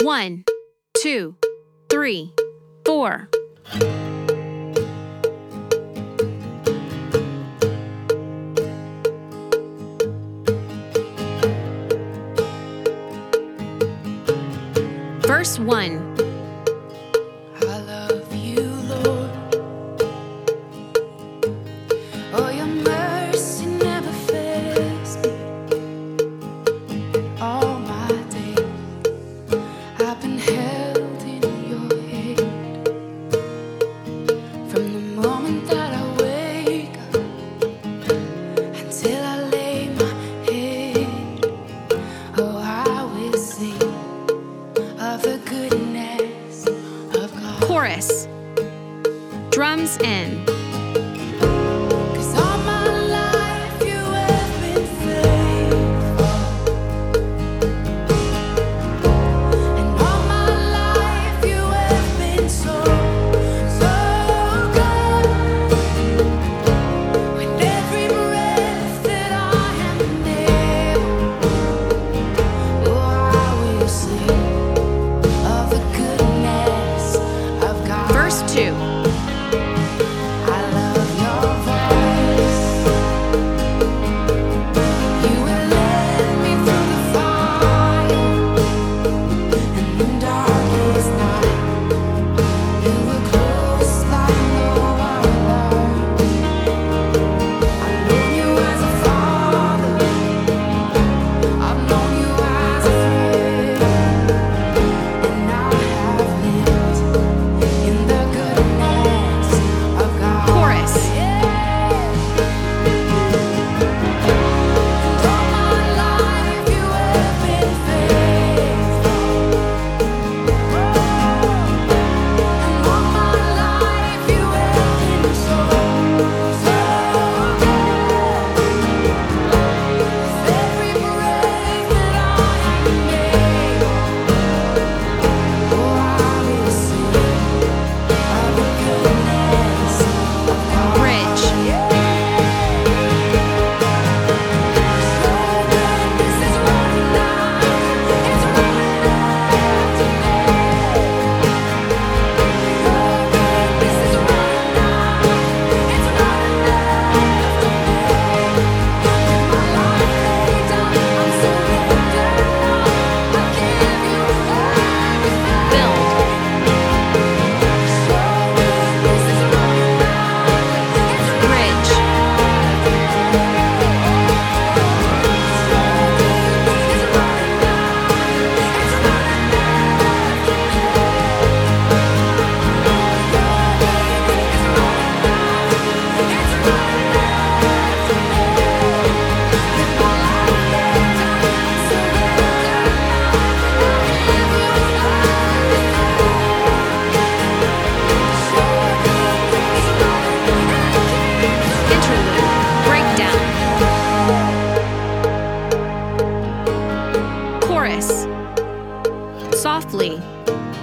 1, 2, 3, 4. Verse 1. I love you, Lord. Oh, your mercy never fails me. All my days I've been held in your hand. From the moment that I wake up until I lay my head, oh, I will sing of the goodness of God. Chorus. Drums in. 'Cause all my life you have been faithful, and all my life you have been so, so good. With every breath that I am able, oh, I will sing of the goodness of God. Verse 2. I love your voice. You will lead me through the fire and the darkest night. You were close like no other. I've known you as a father. I've known you as a friend, and I have lived in the goodness of God. Chorus. All my life you have been faithful, and all my life you have been so, so good. With every breath that I am able, oh, I will sing of the goodness of God. Bridge. Bridge. Interlude. Breakdown. Chorus. Softly.